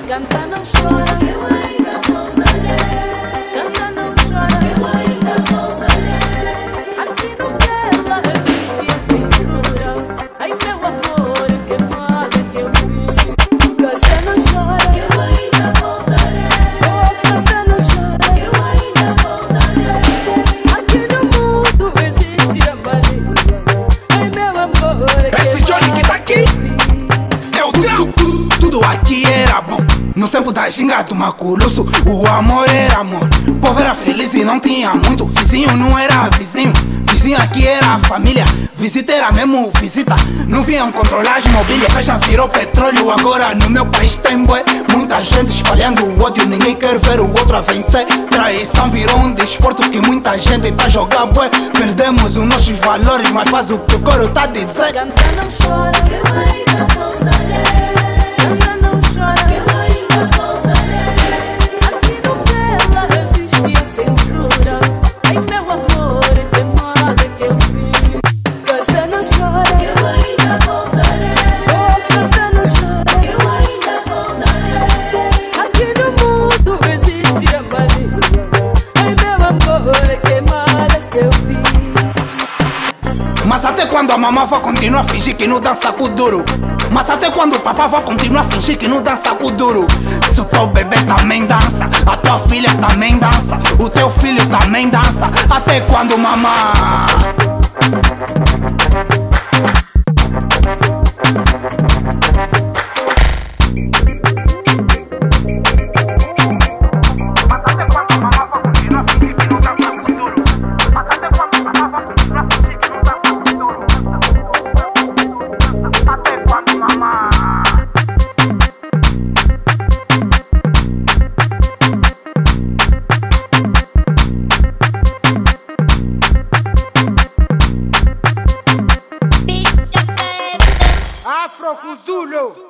Canta, não chora, eu ainda voltarei. Canta, não chora, eu ainda voltarei. Aqui no dela resiste a censura. Ai, meu amor, que mal que eu fiz. Canta, não chora, eu ainda voltarei. Canta, não chora, eu ainda voltarei. Aqui no mundo existe a maligna. Ai, meu amor, esse Johnny que tá aqui é o trampo. Tudo aqui era bom. No tempo da ginga do Maculuço, o amor era amor. O povo era feliz e não tinha muito. Vizinho não era vizinho. Vizinho aqui era família. Visita era mesmo visita. Não vinham controlar as mobílias. Já virou petróleo. Agora no meu país tem bué. Muita gente espalhando o ódio. Ninguém quer ver o outro a vencer. Traição virou um desporto que muita gente tá jogando bué. Perdemos os nossos valores, mas faz o que o coro tá dizendo. Canta, não chora, eu ainda voltarei. Canta, não chora, eu ainda voltarei. Aqui no dela resiste a censura. Ai, meu amor, que mal que eu fiz. Canta, não chora, eu ainda voltarei. Canta, não chora, eu ainda voltarei. Aqui no mundo existe a maligna. Ai, meu amor, que mal que eu fiz. Mas até quando a mamãe vai continuar a fingir que não dança com duro? Mas até quando o papai vai continuar a fingir que não dança com duro? Se o teu bebê também dança, a tua filha também dança, o teu filho também dança. Até quando, mamãe? Afro Cuzulo.